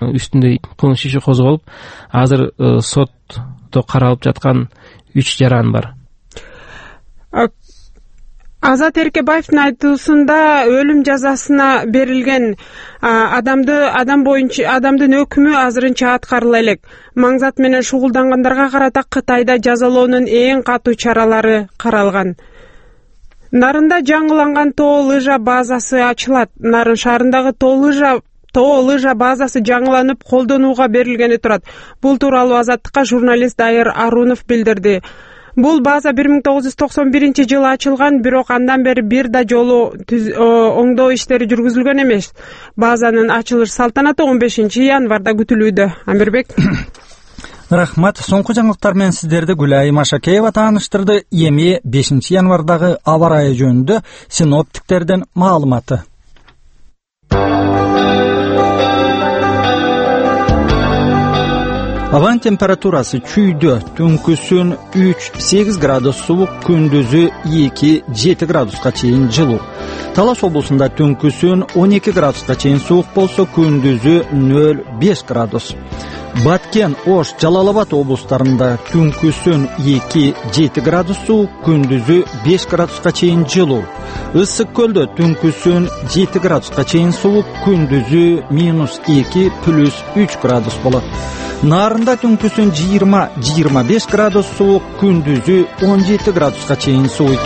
үстүндө кылмыш иши козголуп, азыр сотто каралып жаткан 3 жаран бар. Азат Эркебаевдин айтуусунда өлүм жазасына берилген адамдын өкүмү азырынча аткарыла элек. Маңзат менен шугулдангандарга карата Кытайда жазалоонун эң катуу чаралары каралган. Нарында жаңыланган тоо лыжа базасы ачылат. Нарын шаарындагы тоо лыжа базасы жаңыланып колдонууга берилгени турат. Бул тууралуу Азаттыкка журналист Дайыр Арунов билдирди. Бул база 1991-жылы ачылган, бирок андан бери бир да жолу оңдоо иштери жүргүзүлгөн эмес. Базанын ачылыш салтанаты 15-январда күтүлүүдө. Амирбек. Рахмат. Соңку жаңылыктар менен сиздерди Гүлай Машакеева тааныштырды. Эми 5-январдагы аба ырайы жөнүндө синоптиктердин маалыматы. Абанын температурасы чүйдө түнкүсүн 3-8 градус суук, күндүзү 2-7 градуска чейин жылуу. Талас облусунда түнкүсүн 12 градуска чейин суук болсо, күндүзү 0-5 градус. Баткен, Ош, Жалал-Абад облустарында түнкүсүн 2-7 градус суук, күндүзү 5 градуска чейин жылуу. Ысык көлдө түнкүсүн 7 градуска чейин суук, күндүзү -2 +3 градус болот. Нарында түнкүсүн 20-25 градус суук, күндүзү 17 градуска чейин сууйт.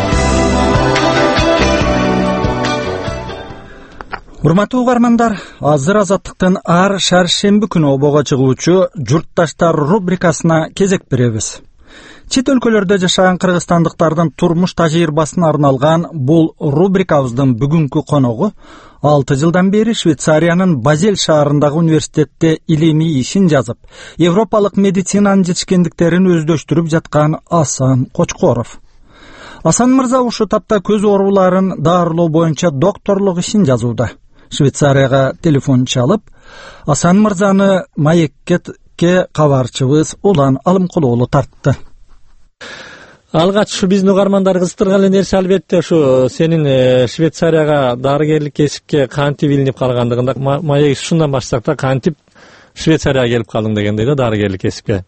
Урматтуу угармандар, азыр Азаттыктын ар шаршемби күнү обого чыгуучу журтташтар рубрикасына кезек беребиз. Чет өлкөлөрдө жашаган кыргызстандыктардын турмуш тажрыйбасына арналган бул рубрикабыздын бүгүнкү коногу 6 жылдан бери Швейцариянын Базель шаарындагы университетте илимий ишин жазып, европалык медицинанын жетишкендиктерин өздөштүрүп жаткан Асан Кочкоров. Асан мырза ушу тапта көз ооруларын дарылоо боюнча докторлук ишин жазууда. Швейцарияга телефон чалып, Асан мырзаны маекке кабарчыбыз Улан Алымкулоолу тартты. Алгач ушу биздин угармандар кызыктырган эле нерсе албетте ушу сенин Швейцарияга дарыгерлик кесипке кантип илинип калгандыгында. Маек ушундан баштасак да, кантип Швейцарияга келип калдың дегендей да, дарыгерлик кесипке.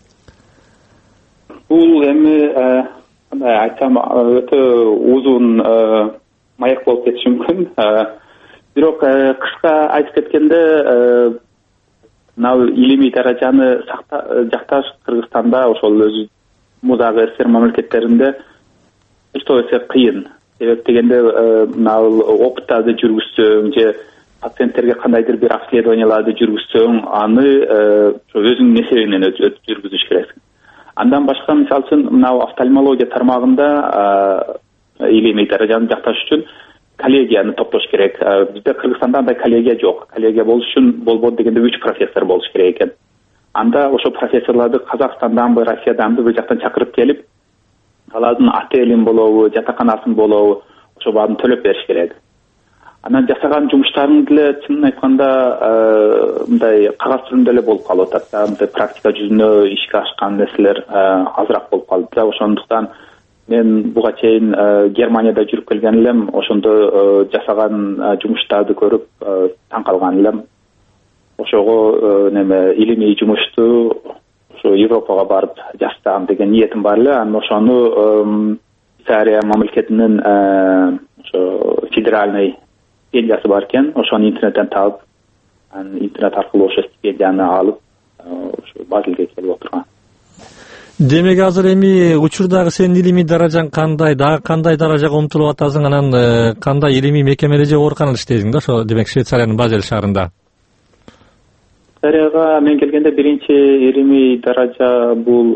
Бул эми айтсам өтө узун маек болуп кетиши мүмкүн. Бирок кыска айтып кеткенде, мына илимий даражаны жакташ Кыргызстанда ошол өзү музагы СССР мамлекеттеринде эчтөө эсе кыйын. Себеп дегенде, мына опыттарды жүргүзсөң же пациенттерге кандайдыр бир обследованияларды жүргүзсөң, аны өзүңдүн эсебиңнен жүргүзүш керек. Андан башка, мисалы үчүн, мына офтальмология тармагында илимий даражаны жакташ үчүн коллегияны топтош керек. Бизде Кыргызстанда андай коллегия жок. Коллегия болуш үчүн болбоду дегенде 3 профессор болуш керек экен. Анда ошо профессорлорду Казакстанданбы, Россияданбы бир жактан чакырып келип, алардын отелин болобу, жатаканасын болобу, ошо баарын төлөп бериш керек. Анан жасаган жумуштарың деле чынын айтканда мындай кагаз түрүндө эле болуп калып атат. Мындай практика жүзүнө ишке ашкан нерселер азыраак болуп калды. Ошондуктан мен буга чейин Германияда жүрүп келген элем, ошондо жасаган жумуштарды көрүп таң калган элем. Ошого илимий жумушту ошо Европага барып жазсам деген ниетим бар эле. Анан ошону Швейцария мамлекетинин ошо федеральный стипендиясы бар экен. Ошону интернеттен таап, анан интернет аркылуу ошо стипендияны алып, ошо Базелге келип отурган. Демек азыр эми учурдагы сенин илимий даражаң кандай, дагы кандай даражага умтулуп атасың, анан кандай илимий мекемеде же ооруканада иштейсиң да, ошо демек Швейцариянын Базель шаарында? Швейцарияга мен келгенде биринчи илимий даража бул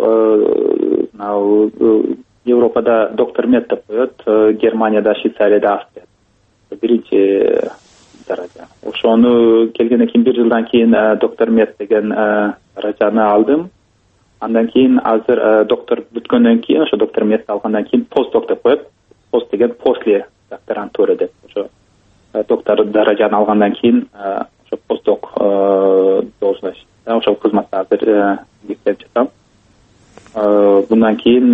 Европада доктор мед деп коет, Германияда, Швейцарияда Австрия. Биринчи даража. Ошону келгенден кийин 1 жылдан кийин доктор мед деген даражаны алдым. Андан кийин азыр доктор бүткөндөн кийин, ошо доктор медти алгандан кийин постдок деп коет. Пост деген после докторантура деп. Ошо доктор даражаны алгандан кийин ошо постдок должность. Ошо кызматта азыр иштеп жатам. Bundan кийин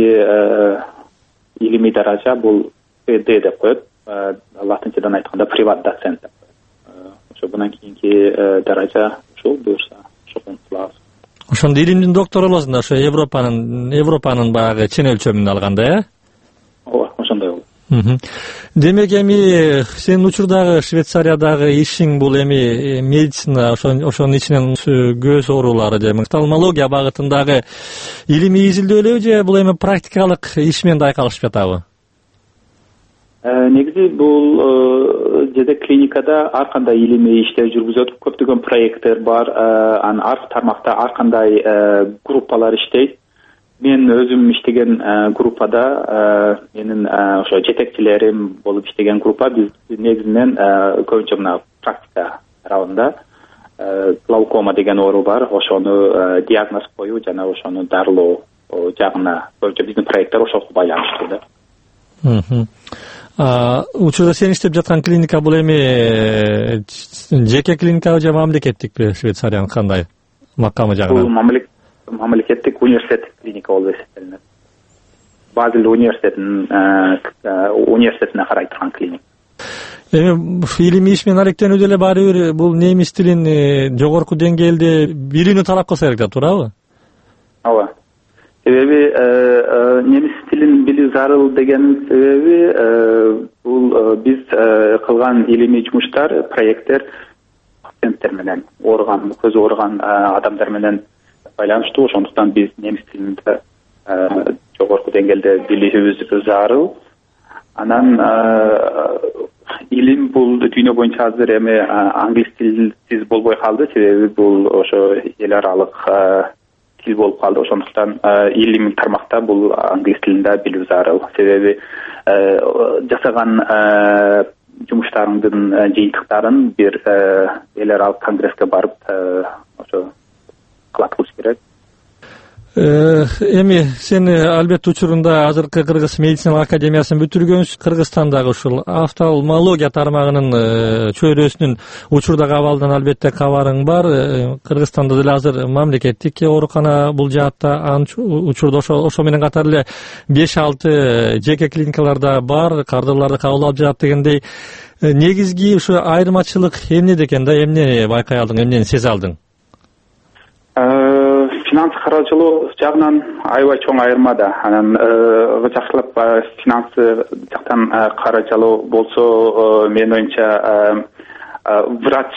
илимий даража бул PD деп коет. Латынчадан айтканда приват доцент деп коет. Ошо bundan кийинки биринчи даража ушул буюрса ошого кылабыз. Ошондо илимдин доктору болосуң да ошо Европанын баягы чен өлчөмүндө алганда, Ооба, ошондой болду. Демек эми сенин учурдагы Швейцариядагы ишиң бул эми медицина, ошонун ичинен көз оорулары же офтальмология багытындагы илимий изилдөөлөр же бул эми практикалык иш менен да айкалышып жатабы? Негизи бул жерде клиникада ар кандай илимий иштер жүргүзөт, көптөгөн проекттер бар, анан ар тармакта ар кандай группалар иштейт. Мен өзүм иштеген группада менин ошо жетекчилерим болуп иштеген группа биз негизинен көбүнчө мына практика тарабында глаукома деген оору бар, ошону диагноз коюу жана ошону дарылоо жагына көбүнчө биздин проекттер ошого байланыштуу да. Учурда сен иштеп жаткан клиника бул эми жеке клиникабы же мамлекеттикпи? Швейцариянын кандай макамы жагынан? Бул мамлекеттик университеттик клиника болуп эсептелинет. Базел университетине карай турган клиника. Эми илимий иш менен алектенүүдө эле баары бир бул немис тилин жогорку деңгээлде билүүнү талап кылса керек да, туурабы? Ооба. Себеби немис тилин билүү зарыл деген себеби бул биз кылган илимий жумуштар, проекттер пациенттер менен, ооруган, көзү ооруган адамдар менен байланыштуу. Ошондуктан биз немис тилин жогорку деңгээлде билүүбүз зарыл. Анан илим бул дүйнө боюнча азыр эми англис тилсиз болбой калды, себеби бул ошо эл аралык тил болуп калды. Ошондуктан илимий тармакта бул англис тилинде билүү зарыл. Себеби жасаган жумуштарыңдын жыйынтыктарын бир эл аралык конгресске барып ошо кылатыбыз керек. Эми сен албетте учурунда азыркы Кыргыз медицина академиясын бүтүргөнсүз. Кыргызстандагы ушул офтальмология тармагынын чөйрөсүнүн учурдагы абалынан албетте кабарың бар. Кыргызстанда деле азыр мамлекеттик оорукана бул жаатта, анын учурда ошо менен катар эле 5-6 жеке клиникаларда бар, кардарларды кабыл алып жатат дегендей. Негизги ушу айырмачылык эмнеде экен да, эмнени байкай алдың, эмнени сезе алдың? Финанс каражылоо жагынан аябай чоң айырма да. Анан жакшылап финанс жактан каражылоо болсо, менин оюмча врач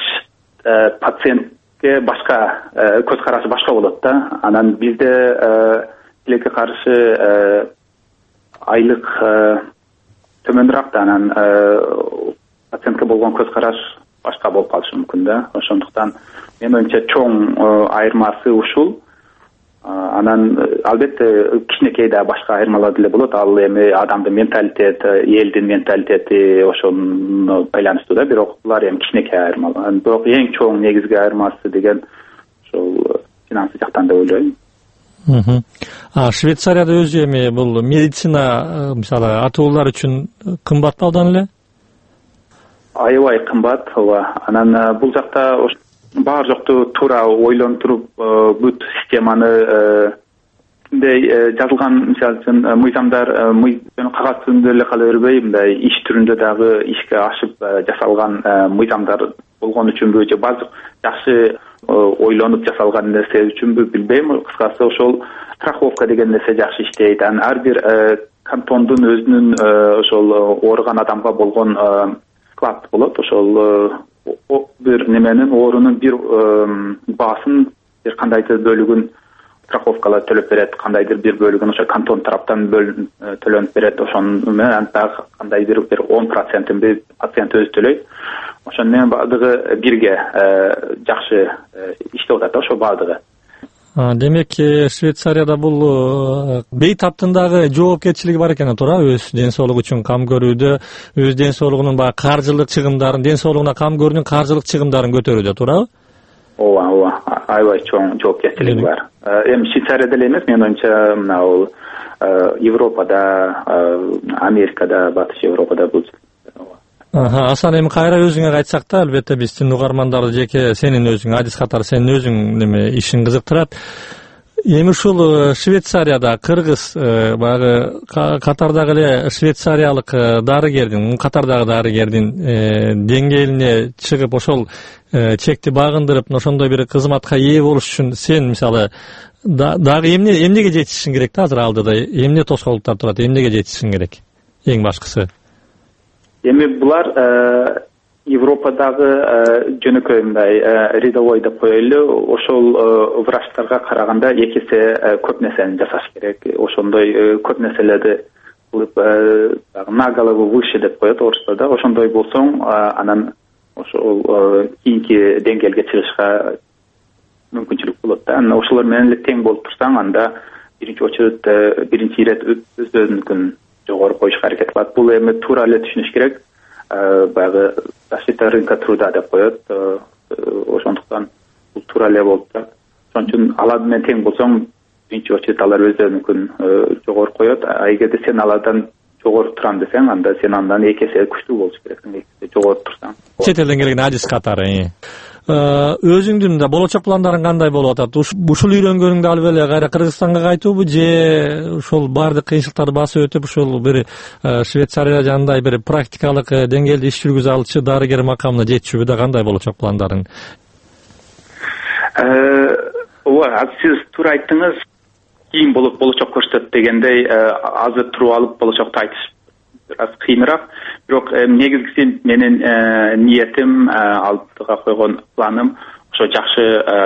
пациентке башка көз карашы башка болот да. Анан бизде тилекке каршы айлык төмөнүрөөк да, анан пациентке болгон көз караш башка болуп калышы мүмкүн да. Ошондуктан менин оюмча чоң айырмасы ушул. Анан албетте кичинекей да башка айырмалар деле болот. Ал эми адамдын менталитети, элдин менталитети ошону байланыштуу да. Бирок булар эми кичинекей айырмалар. Бирок эң чоң негизги айырмасы деген ошол финанс жактан деп ойлойм. Швейцарияда өзү эми бул медицина мисалы атуулар үчүн кымбатпы абдан эле? Аябай кымбат. Анан бул жакта бар жокту туура ойлонуп туруп бүт системаны жазылган мисалы үчүн мыйзамдар кагаз түрүндө эле кала бербей, мындай иш түрүндө дагы ишке ашып жасалган мыйзамдар болгон үчүнбү же баардык жакшы ойлонуп жасалган нерсе үчүнбү билбейм. Кыскасы ошол страховка деген нерсе жакшы иштейт. Анан ар бир кантондун өзүнүн ошол ооруган адамга болгон вклад болот. Ошол бир неменин оорунун бир баасын, бир кандайдыр бөлүгүн страховкалар төлөп берет, кандайдыр бир бөлүгүн ошо кантон тараптан төлөнүп берет. Ошону менен дагы кандайдыр бир 10%-ын пациент өзү төлөйт. Ошону менен баардыгы бирге жакшы иштеп атат ошо баардыгы. Демек Швейцарияда бул бейтаптындагы жоопкерчилиги бар экен, туура? Өз ден соолугу үчүн кам көрүүдө, өз ден соолугунун баягы каржылык чыгымдарын, ден соолугуна кам көрүүнүн каржылык чыгымдарын көтөрүүдө, туурабы? Ооба, аябай чоң жоопкерчилиги бар. Эми Швейцарияда эле эмес, менин оюмча мына бул Европада, Америкада, Батыш Европада бул. Асан эми кайра өзүңө кайтсак да, албетте биздин угармандарды жеке сенин өзүң адис катары сенин өзүң неме ишиң кызыктырат. Эми ушул Швейцарияда кыргыз баягы катардагы эле швейцариялык дарыгердин, катардагы дарыгердин деңгээлине чыгып ошол чекти багындырып, ошондой бир кызматка ээ болуш үчүн сен мисалы дагы эмнеге жетишиң керек да? Азыр алдыда эмне тоскоолдуктар турат, эмнеге жетишиң керек? Эң башкысы. Эми булар Европадагы жөнөкөй мындай рядовой деп коелу, ошол врачтарга караганда эки эсе көп нерсени жасаш керек. Ошондой көп нерселерди кылып, на голову выше деп коет орусчада. Ошондой болсоң, анан ошол кийинки деңгээлге чыгышка мүмкүнчүлүк болот да. Ошолор менен эле тең болуп турсаң, анда биринчи очередь биринчи ирет өзүнүкүн жогору коюшка аракет кылат. Бул эми туура эле түшүнүш керек. Баягы защита рынка труда деп коет. Ошондуктан бул туура эле болуп турат. Ошон үчүн алар менен тең болсоң, биринчи очередь алар өздөрүнүкүн жогору коет. Эгерде сен алардан жогору турам десең, анда сен андан эки эсе күчтүү болуш керексиң, эки эсе жогору турсаң. Чет элден келген адис катары. Өзүңдүн да болочок пландарың кандай болуп атат? Ушул үйрөнгөнүңдү алып эле кайра Кыргызстанга кайтуубу же ушул баардык кыйынчылыктарды басып өтүп, ушул бир Швейцария жанындай бир практикалык деңгээлде иш жүргүзө алчу дарыгер макамына жетүүбү да кандай болочок пландарың? Ооба, сиз туура айттыңыз. Кийин болочок көрсөтөт дегендей, азыр туруп алып болочокду айтыш аз кыйыныраак. Бирок негизгиси менин ниетим, алдыга койгон планым ошо жакшы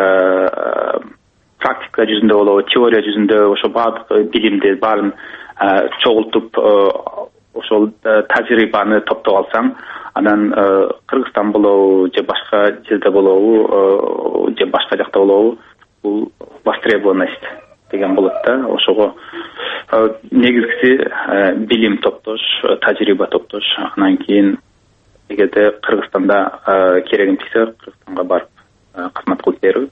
практика жүзүндө болобу, теория жүзүндө ошо баардык билимди баарын чогултуп, ошол тажрыйбаны топтоп алсаң, анан Кыргызстан болобу же башка жерде болобу, же башка жакта болобу, бул востребованность деген болот да. Ошого негизгиси билим топтош, тажрыйба топтош, анан кийин эгерде Кыргызстанда керегин тийсе, Кыргызстанга барып кызмат кылып берүү.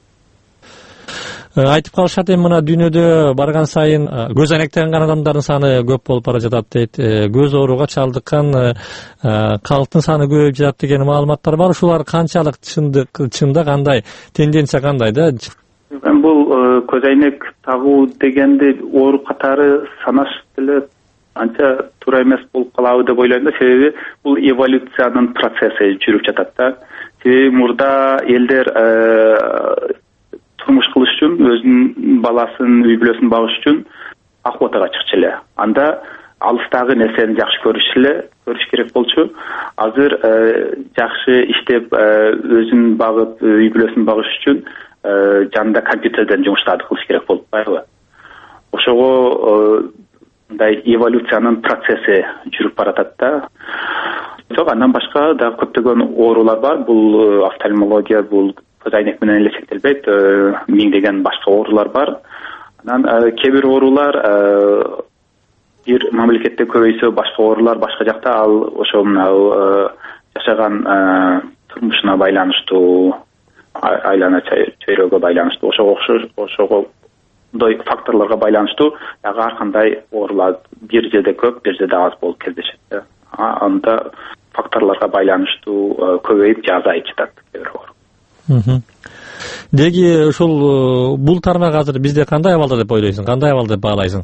Айтып калышат, эми мына дүйнөдө барган сайын көз айнектеген адамдардын саны көп болуп бара жатат дейт. Көз ооруга чалдыккан калктын саны көбөйүп жатат деген маалыматтар бар. Ушулар канчалык чында, кандай тенденция кандай да? Бул көз айнек тагуу дегенди оору катары санаш деле анча туура эмес болуп калабы деп ойлойм да. Себеби бул эволюциянын процесси жүрүп жатат да. Себеби мурда элдер турмуш кылыш үчүн, өзүнүн баласын, үй бүлөсүн багыш үчүн охотага чыкчу эле. Анда алыстагы нерсени жакшы көрүш керек болчу. Азыр жакшы иштеп, өзүн багып, үй бүлөсүн багыш үчүн жанында компьютерден жумуштарды кылыш керек болуп калбайбы? Ошого мындай эволюциянын процесси жүрүп баратат да. Жок, андан башка да көптөгөн оорулар бар. Бул офтальмология, бул көз айнек менен эле чектелбейт. Миңдеген башка оорулар бар. Анан кээ бир оорулар бир мамлекетте көбөйсө, башка оорулар башка жакта, ал ошо жашаган турмушуна байланыштуу, айлана чөйрөгө байланыштуу, ошого мындай факторлорго байланыштуу дагы ар кандай оорулар бир жерде көп, бир жерде аз болуп кездешет да. Анда факторлорго байланыштуу көбөйүп же азайып жатат кээ бир оору. Деги ушул бул тармак азыр бизде кандай абалда деп ойлойсуң? Кандай абалда деп баалайсың?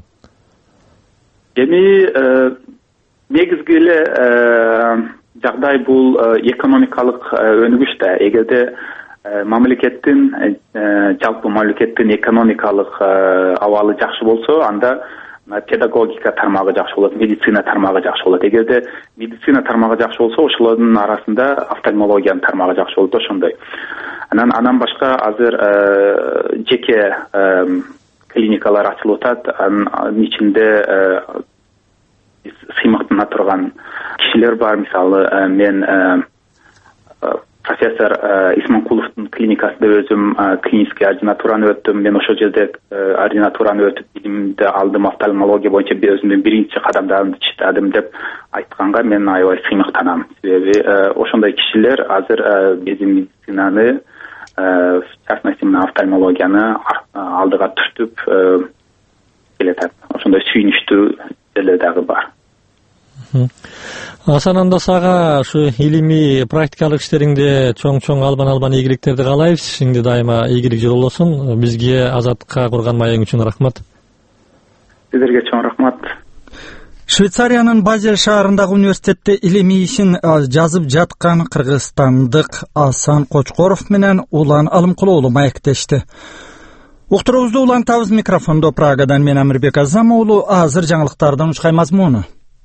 Эми негизги эле жагдай бул экономикалык өнүгүш да. Эгерде мамлекеттин, жалпы мамлекеттин экономикалык абалы жакшы болсо, анда педагогика тармагы жакшы болот, медицина тармагы жакшы болот. Эгерде медицина тармагы жакшы болсо, ошолордун арасында офтальмологиянын тармагы жакшы болот, ошондой. Анан башка азыр жеке клиникалар ачылып атат. Анын ичинде сыймыктана турган кишилер бар. Мисалы, мен профессор Исманкуловдун клиникасында өзүм клинический ординатураны өттүм. Мен ошол жерде ординатураны өтүп билимди алдым, офтальмология боюнча өзүмдүн биринчи кадамдарымды чыктадым деп айтканга мен аябай сыймыктанам. Себеби ошондой кишилер азыр биздин медицинаны, в частности, офтальмологияны алдыга түртүп келатат. Ошондой сүйүнүчтүү жерлер дагы бар. Асананда сага ушу илимий практикалык иштериңде чоң албан ийгиликтерди каалайбыз. Ишиңде дайыма ийгилик жол болсун. Бизге Азаттыкка курган маегиң үчүн рахмат. Сиздерге чоң рахмат. Швейцариянын Базель шаарындагы университетте илимий ишин жазып жаткан кыргызстандык Асан Кочкоров менен Улан Алымкулоğlu маектешти. Уктуруубузду улантабыз. Микрофондо Прагадан мен Амирбек Азам уулу. Азыр жаңылыктардын ушкай мазмуну.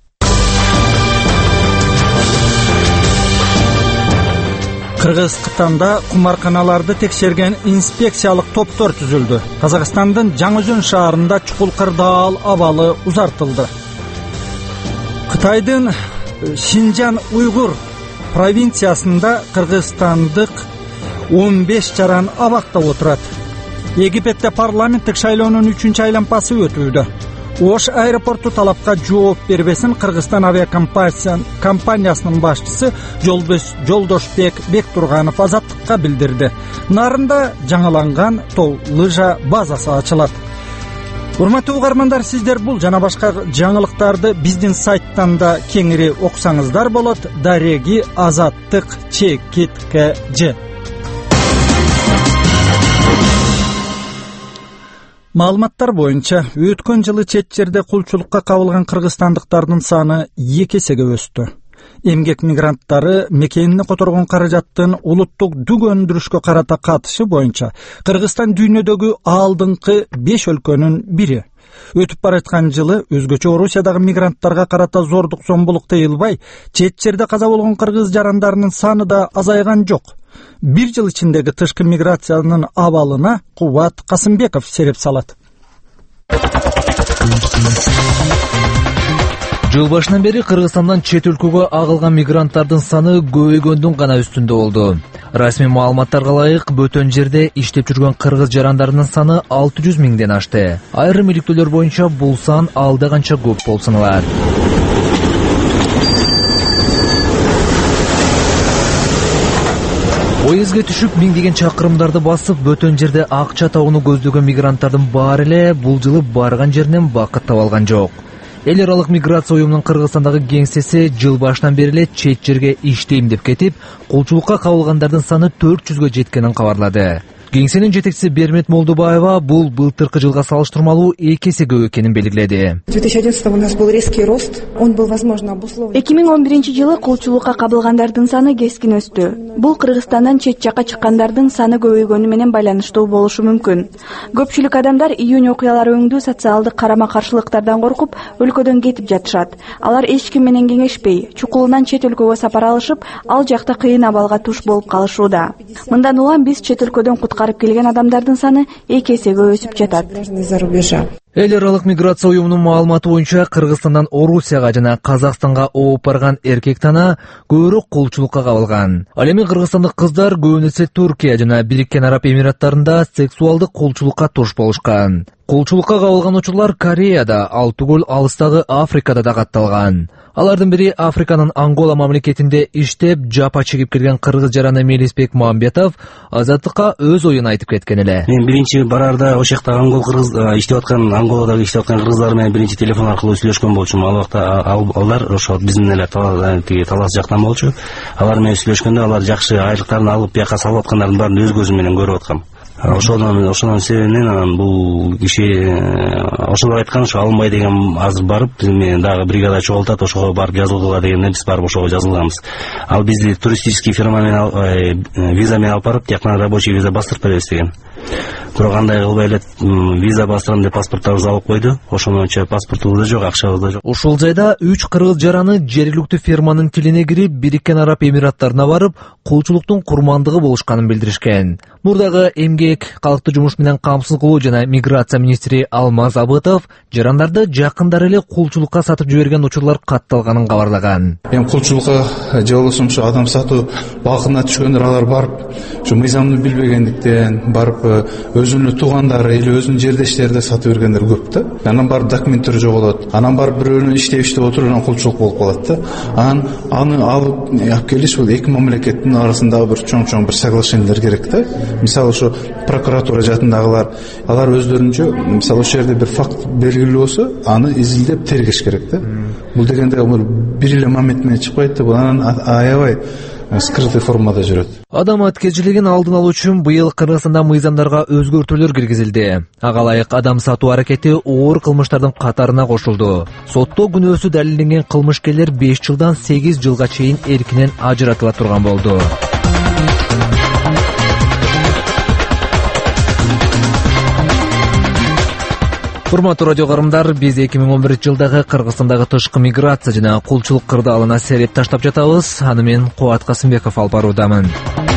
Кыргызстанда кумарканаларды текшерген инспекциялык топтор түзүлдү. Казакстандын Жаңыөзөн шаарында чукул кырдаал абалы узартылды. Кытайдын Шинжан Уйгур провинциясында кыргызстандык 15 жаран абакта отурат. Египетте парламенттик шайлоонун 3-чү айланпасы өтүүдө. Ош аэропорту талапка жооп бербесин Кыргызстан авиакомпаниясынын башчысы Жолдошбек Бектурганов Азаттыкка билдирди. Нарында жаңыланган тоо лыжа базасы ачылат. Урматтуу угармандар, сиздер бул жана башка жаңылыктарды биздин сайттан да кеңири окусаңыздар болот. Дареги Азаттык ЧКТЖ. Маалыматтар боюнча, өткөн жылы чет жерде кулчулукка кабылган кыргызстандыктардын саны 2 эсеге өстү. Эмгек мигранттары мекенине которгон каражаттын улуттук дүг өндүрүшкө карата катышы боюнча Кыргызстан дүйнөдөгү алдыңкы 5 өлкөнүн бири. Өтүп бараткан жылы өзгөчө Орусиядагы мигранттарга карата зордук зомбулук тыйылбай, чет жерде каза болгон кыргыз жарандарынын саны да азайган жок. Bir жыл ичиндеги тышкы миграциянын абалына Кубат Касымбеков сереп салат. Жыл башынан бери Кыргызстандан чет өлкөгө агылган мигранттардын саны көбөйгөндүн гана үстүндө болду. Расмий маалыматтарга ылайык, бөтөн жерде иштеп жүргөн кыргыз жарандарынын саны 600 миңден ашты. Айрым иликтөөлөр боюнча бул сан алда канча көп болсун алат. Поездге түшүп миңдеген чакырымдарды басып, бөтөн жерде акча табууну көздөгөн мигранттардын баары эле бул жылы барган жеринен бакыт таба алган жок. Эл аралык миграция уюмунун Кыргызстандагы кеңсеси жыл башынан бери эле чет жерге иштейм деп кетип, кулчулукка кабылгандардын саны 400гө жеткенин кабарлады. Кеңсенин жетекчиси Бермет Молдубаева бул былтыркы жылга салыштырмалуу 2 эсе көп экенин белгиледи. 2011 у нас был резкий рост. Он был, возможно, обусловлен. 2011-жылы кулчулукка кабылгандардын саны кескин өстү. Бул Кыргызстандан чет жакка чыккандардын саны көбөйгөнү менен байланыштуу болушу мүмкүн. Көпчүлүк адамдар июнь окуялары өңдүү социалдык карама-каршылыктардан коркуп, өлкөдөн кетип жатышат. Алар эч ким менен кеңешпей, чукулунан чет өлкөгө сапар алышып, ал жакта кыйын абалга туш болуп калышууда. Мындан улам биз чет өлкөдөн куткарып келген адамдардын саны 2 эсеге өсүп жатат. Эл аралык миграция уюмунун маалыматы боюнча Кыргызстандан Орусияга жана Казакстанга ооп барган эркек тана көбүрөөк кулчулукка кабылган. Ал эми кыргызстандык кыздар көбүнесе Түркия жана Бириккен Араб Эмираттарында сексуалдык кулчулукка туш болушкан. Кулчулукка кабылган учурлар Кореяда, ал түгүл алыстагы Африкада да катталган. Алардын бири Африканын Ангола мамлекетинде иштеп, жапа чегип келген кыргыз жараны Мелисбек Мамбетов Азаттыкка өз оюн айтып кеткен эле. Мен биринчи барарда ошол жакта Ангол кыргыз иштеп аткан, Анголадагы иштеп аткан кыргыздар менен биринчи телефон аркылуу сүйлөшкөн болчумун. Ал убакта алар ошо биздин эле талас жактан болчу. Алар менен сүйлөшкөндө алар жакшы айлыктарын алып бияка салып аткандардын баарын өз көзүм менен көрүп аткам. Ошонун себебинен бул киши ошол айткан, ошо алынбай деген азыр барып биз менен дагы бригада чогултат, ошого барып жазылгыла дегенде биз барып ошого жазылганбыз. Ал бизди туристический фирма менен виза менен алып барып, тияктан рабочий виза бастырып беребиз деген. Бирок андай кылбай эле виза бастырам деп паспортторубузду алып койду. Ошондойча паспортубуз да жок, акчабыз да жок. Ушул жайда 3 кыргыз жараны жергиликтүү фирманын тилине кирип, Бириккен Араб Эмираттарына барып, кулчулуктун курмандыгы болушканын билдиришкен. Мурдагы эмгек, калкты жумуш менен камсыз кылуу жана миграция министри Алмаз Абытов жарандарды жакындары эле кулчулукка сатып жиберген учурлар катталганын кабарлаган. Эми кулчулукка же болбосо адам сатуу багына түшкөндөр алар барып, ушу мыйзамды билбегендиктен барып баягы өзүнүн туугандары или өзүнүн жердештери да сатып бергендер көп да. Анан барып документтери жоголот. Анан барып бирөөнүн иштеп отуруп анан кулчулук болуп калат да. Аны алып келиш бул эки мамлекеттин арасындагы бир чоң бир соглашениелер керек да. Мисалы ошо прокуратура жаатындагылар алар өздөрүнчө мисалы ошол жерде бир факт белгилүү болсо, аны изилдеп тергеш керек да. Бул дегенде бир эле момент менен чыкпайт да, бул анан аябай скрытый формада жүрөт. Адам аткезчилигин алдын алуу үчүн быйыл Кыргызстанда мыйзамдарга өзгөртүүлөр киргизилди. Ага ылайык адам сатуу аракети оор кылмыштардын катарына кошулду. Сотто күнөөсү далилденген кылмышкерлер 5 жылдан 8 жылга чейин эркинен ажыратыла турган болду. Урматтуу радио карымдар, биз 2011-жылдагы Кыргызстандагы тышкы миграция жана кулчулук кырдаалына сереп таштап жатабыз. Аны мен Кубат Касымбеков алып баруудамын.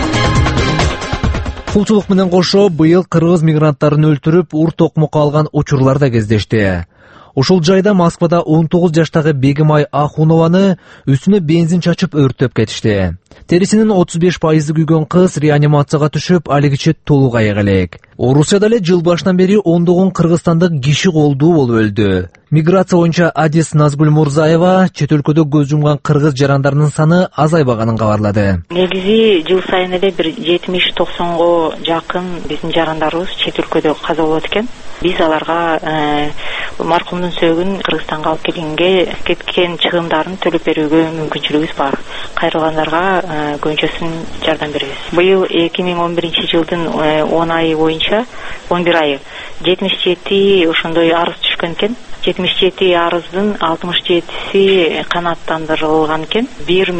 Кулчулук менен кошо быйыл кыргыз мигранттарын өлтүрүп, ур токмокко алган учурлар да кездешти. Ушул жайда Москвада 19 жаштагы Бегимай Ахунованы үстүнө бензин чачып өрттөп кетишти. Терисинин 35% күйгөн кыз реанимацияга түшүп, алигиче толук аяк элек. Орусияда эле жыл башынан бери ондогон кыргызстандык киши колдуу болуп өлдү. Миграция боюнча Адис Назгүл Мурзаева чет өлкөдө көз жумган кыргыз жарандарынын саны азайбаганын кабарлады. Негизи жыл сайын эле бир 70-90го жакын биздин жарандарыбыз чет өлкөдө каза болот экен. Биз аларга маркумдун сөөгүн Кыргызстанга алып келгенге кеткен чыгымдарын төлөп берүүгө мүмкүнчүлүгүбүз бар. Кайрылгандарга көбүнчөсүн жардам беребиз. Быйыл 2011-жылдын 10 айы боюнча 11 айы 77 ошондой арыз түшкөн экен. 77 арыздын 67си канааттандырылган экен.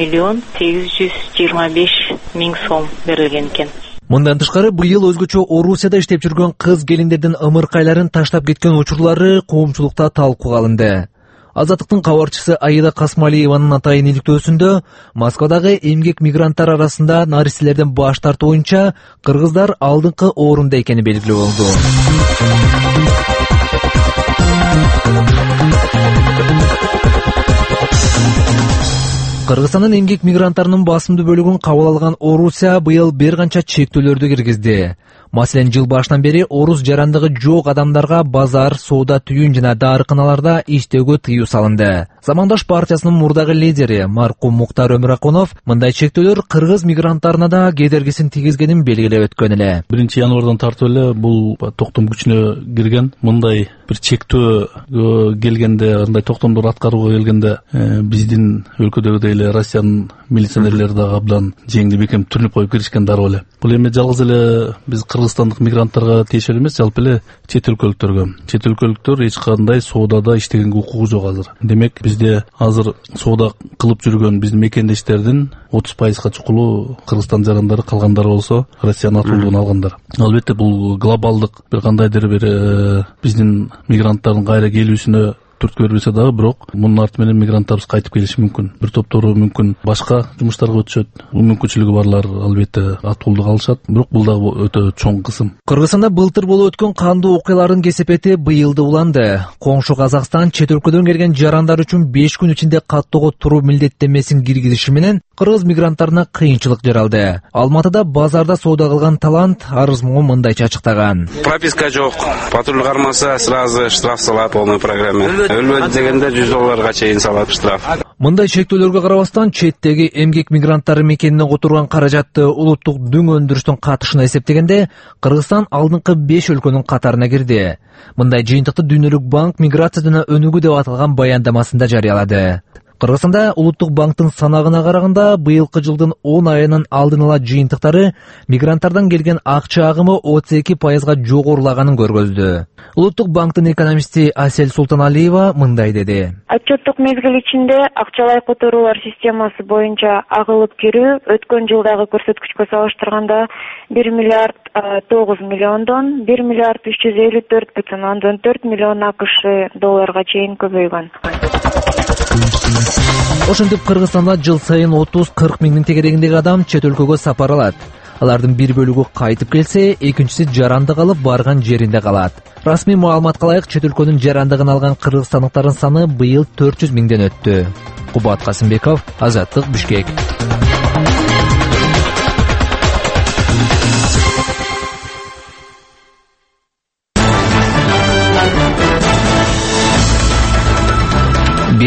1.825.000 сом берилген экен. Мындан тышкары быйыл өзгөчө Орусияда иштеп жүргөн кыз келиндердин ымыркайларын таштап кеткен учурлары коомчулукта талкууга алынды. Азаттыктын кабарчысы Аида Касмалиеванын атайын иликтөөсүндө Москвадагы эмгек мигранттар арасында наристелерден баш тартуу боюнча кыргыздар алдыңкы орунда экени белгилүү болду. Кыргызстандын эмгек мигранттарынын басымдуу бөлүгүн кабыл алган Орусия быйыл бир канча чектөөлөрдү киргизди. Маселен, жыл башынан бери орус жарандыгы жок адамдарга базар, соода, түйүн жана даарыканаларда иштөөгө тыюу салынды. Замандаш партиясынын мурдагы лидери маркум Муктар Өмүракунов мындай чектөөлөр кыргыз мигранттарына да кедергисин тийгизгенин белгилеп өткөн эле. 1-январдан тартып эле бул токтом күчүнө кирген. Мындай бир чектөө келгенде, андай токтомдор аткарууга келгенде биздин өлкөдөгүдөй эле Россиянын милиционерлери дагы абдан жеңип бекем түрүнүп коюп киришкен дароо эле. Бул эми жалгыз эле биз кыргызстандык мигранттарга тиешелүү эмес, жалпы эле чет өлкөлүктөргө. Чет өлкөлүктөр эч кандай соодада иштегенге укугу жок азыр. Демек бизде азыр соода кылып жүргөн биздин мекендештердин 30%га чукулу Кыргызстан жарандары, калгандары болсо Россиянын атуулугун алгандар. Албетте бул глобалдык бир кандайдыр бир биздин мигранттардын кайра келүүсүнө түрткү бербесе дагы, бирок мунун арты менен мигранттарыбыз кайтып келиши мүмкүн. Бир топтору мүмкүн башка жумуштарга өтүшөт. Мүмкүнчүлүгү барлар албетте атуулук алышат, бирок бул дагы өтө чоң кысым. Кыргызстанда былтыр болуп өткөн кандуу окуялардын кесепети быйыл да уланды. Коңшу Казакстан чет өлкөдөн келген жарандар үчүн 5 күн ичинде каттоого туруу милдеттенмесин киргизиши менен кыргыз мигранттарына кыйынчылык жаралды. Алматыда базарда соода кылган талант арызмоо мындайча ачыктаган. Прописка жок, патруль кармаса сразу штраф салат полной программе. Өлмөдү дегенде $100 чейин салат штраф. Мындай чектөөлөргө карабастан четтеги эмгек мигранттары мекенине которган каражатты улуттук дүң өндүрүштүн катышына эсептегенде Кыргызстан алдыңкы 5 өлкөнүн катарына кирди. Мындай жыйынтыкты Дүйнөлүк банк миграция жана өнүгүү деп аталган баяндамасында жарыялады. Кыргызстанда Улуттук банктын санагына караганда быйылкы жылдын 10 айынын алдын ала жыйынтыктары мигранттардан келген акча агымы 32%га жогорулаганын көргөздү. Улуттук банктын экономисти Асель Султаналиева мындай деди. Отчеттук мезгил ичинде акчалай которуулар системасы боюнча агылып кирүү өткөн жылдагы көрсөткүчкө салыштырганда 1 миллиард 9 миллиондон 1 миллиард 354,4 миллион АКШ долларга чейин көбөйгөн. Ошентип Кыргызстанда жыл сайын 30-40 миңдин тегерегиндеги адам чет өлкөгө сапар алат. Алардын бир бөлүгү кайтып келсе, экинчиси жаранды калып барган жеринде калат. Расмий маалыматка ылайык чет өлкөнүн жарандыгын алган кыргызстандыктардын саны быйыл 400 миңден өттү. Кубат Касымбеков, Азаттык, Бишкек.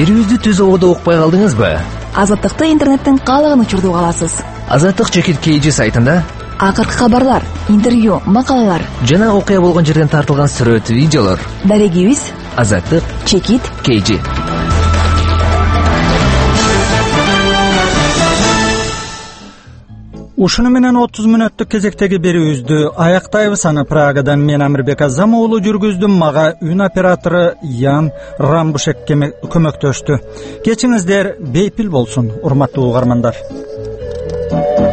Берүүбүздү түз ободо укпай калдыңызбы? Азаттыкты интернеттен каалаган учурда уга аласыз. Азаттык чекит KG сайтында акыркы кабарлар, интервью, макалалар жана окуя болгон жерден тартылган сүрөт, видеолор. Дарегибиз Азаттык чекит KG. Ушуну менен 30 мүнөттүк кезектеги берүүбүздү аяктайбыз. Аны Прагадан мен Амирбек Азам уулу жүргүздүм. Мага үн оператору Ян Рамбушек көмөктөштү. Кечиңиздер бейпил болсун, урматтуу угармандар.